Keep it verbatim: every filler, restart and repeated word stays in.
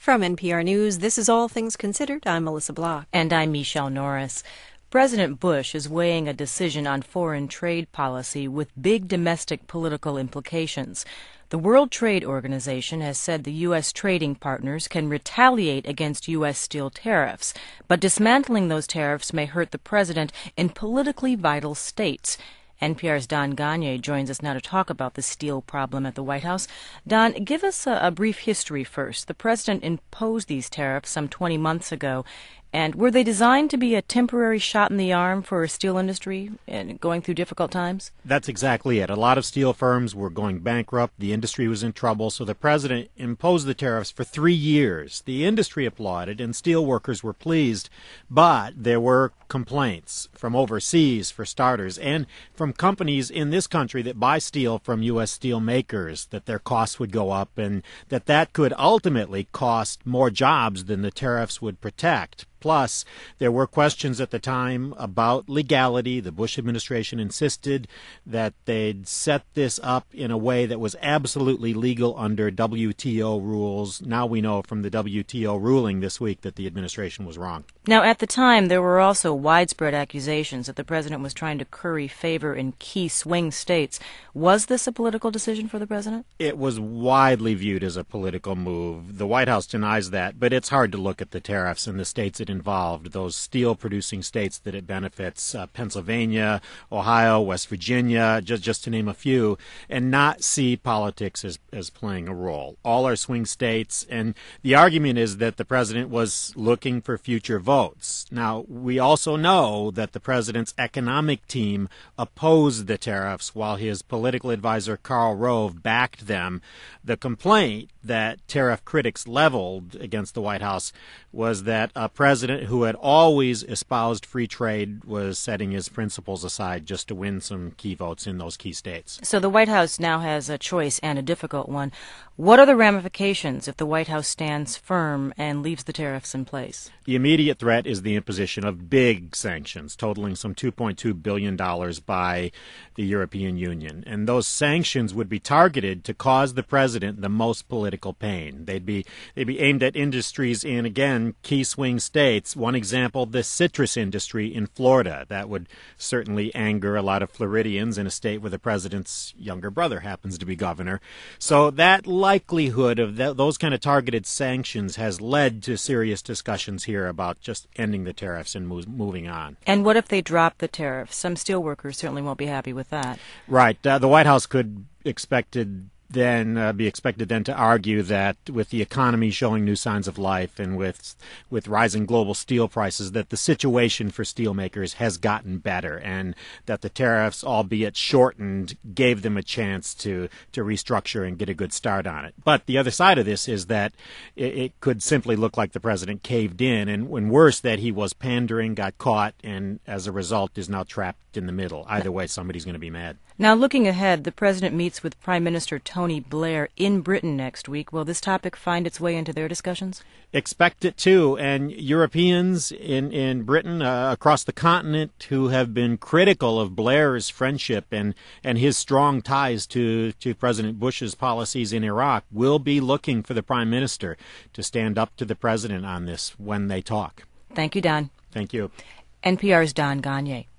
From N P R News, this is All Things Considered. I'm Melissa Block. And I'm Michelle Norris. President Bush is weighing a decision on foreign trade policy with big domestic political implications. The World Trade Organization has said the U S trading partners can retaliate against U S steel tariffs, but dismantling those tariffs may hurt the president in politically vital states. N P R's Don Gonyea joins us now to talk about the steel problem at the White House. Don, give us a, a brief history first. The president imposed these tariffs some twenty months ago, and were they designed to be a temporary shot in the arm for a steel industry and going through difficult times? That's exactly it. A lot of steel firms were going bankrupt. The industry was in trouble, so the president imposed the tariffs for three years. The industry applauded, and steel workers were pleased, but there were complaints from overseas, for starters, and from companies in this country that buy steel from U S steel makers, that their costs would go up and that that could ultimately cost more jobs than the tariffs would protect. Plus, there were questions at the time about legality. The Bush administration insisted that they'd set this up in a way that was absolutely legal under W T O rules. Now we know from the W T O ruling this week that the administration was wrong. Now, at the time, there were also widespread accusations that the president was trying to curry favor in key swing states. Was this a political decision for the president? It was widely viewed as a political move. The White House denies that, but it's hard to look at the tariffs in the states it involved, those steel-producing states that it benefits, uh, Pennsylvania, Ohio, West Virginia, just, just to name a few, and not see politics as, as playing a role. All are swing states, and the argument is that the president was looking for future votes. Now, we also know that the president's economic team opposed the tariffs while his political advisor Karl Rove backed them. The complaint that tariff critics leveled against the White House was that a president who had always espoused free trade was setting his principles aside just to win some key votes in those key states. So the White House now has a choice, and a difficult one. What are the ramifications if the White House stands firm and leaves the tariffs in place? The immediate threat is the imposition of big sanctions, totaling some two point two billion dollars by the European Union. And those sanctions would be targeted to cause the president the most political pain. They'd be they'd be aimed at industries in, again, key swing states. One example, the citrus industry in Florida. That would certainly anger a lot of Floridians in a state where the president's younger brother happens to be governor. So that likelihood of th- those kind of targeted sanctions has led to serious discussions here about just ending the tariffs and mo- moving on. And what if they drop the tariffs? Some steelworkers certainly won't be happy with that. Right. Uh, the White House could expected then uh, be expected then to argue that with the economy showing new signs of life and with with rising global steel prices, that the situation for steelmakers has gotten better, and that the tariffs, albeit shortened, gave them a chance to to restructure and get a good start on it. But the other side of this is that it, it could simply look like the president caved in, and when worse, that he was pandering, got caught, and as a result is now trapped in the middle. Either way, somebody's going to be mad. Now, looking ahead, the president meets with Prime Minister Tony Blair in Britain next week. Will this topic find its way into their discussions? Expect it to. And Europeans in, in Britain, uh, across the continent, who have been critical of Blair's friendship and, and his strong ties to, to President Bush's policies in Iraq, will be looking for the Prime Minister to stand up to the president on this when they talk. Thank you, Don. Thank you. N P R's Don Gonyea.